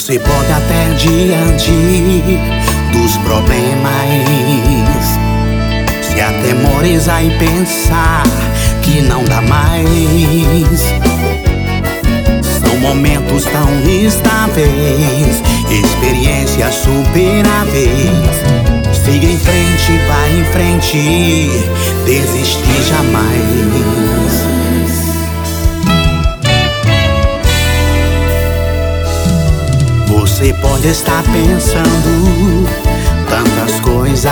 Você pode até diante dos problemas se atemorizar e pensar que não dá mais. São momentos tão instáveis, experiências superáveis. Siga em frente, vai em frente, desistir jamais. Você pode estar pensando tantas coisas,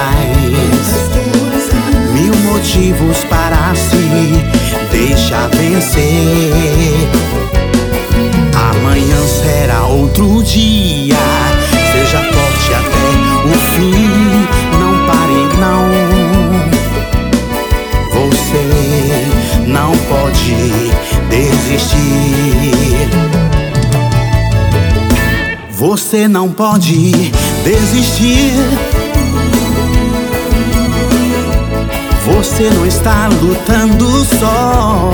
mil motivos para se deixar vencer. Amanhã será outro dia, seja forte até o fim. Não pare, não. Você não pode desistir. Você não pode desistir. Você não está lutando só.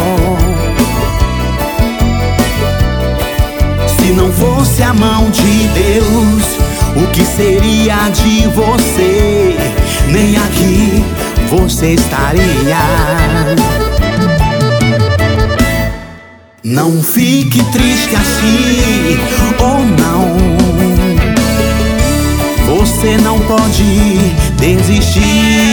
Se não fosse a mão de Deus, o que seria de você? Nem aqui você estaria. Não fique triste assim, ou não. Você não pode desistir.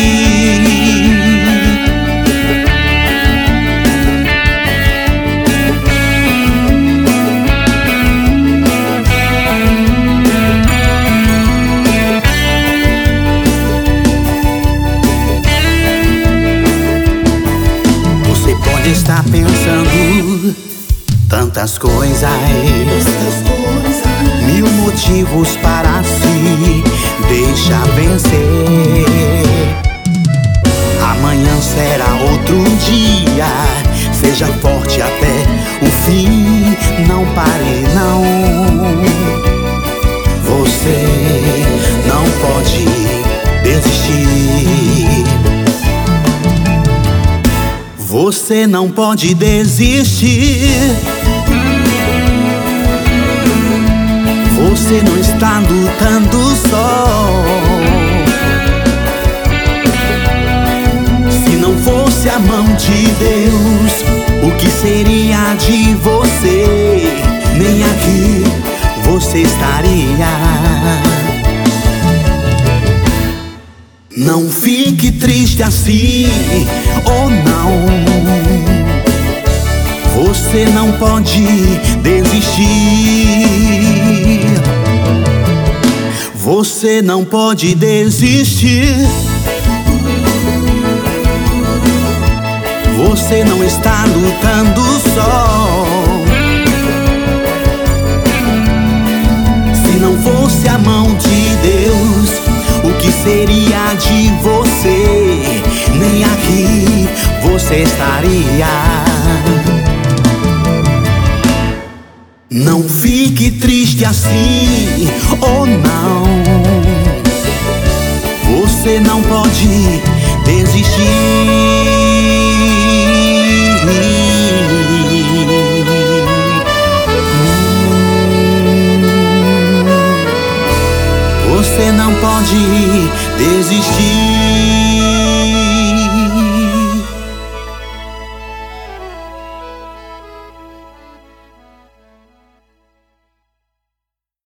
Você pode estar pensando tantas coisas, mil motivos para se deixar vencer. Amanhã será outro dia, seja forte até o fim. Não pare, não. Você não pode desistir. Você não pode desistir. Você não está lutando só. Se não fosse a mão de Deus, o que seria de você? Nem aqui você estaria. Não fique triste assim, ou não. Você não pode desistir. Você não pode desistir. Você não está lutando só. Se não fosse a mão de Deus, o que seria de você? Nem aqui você estaria. Não fique triste assim, ou não. Você não pode desistir. Você não pode desistir.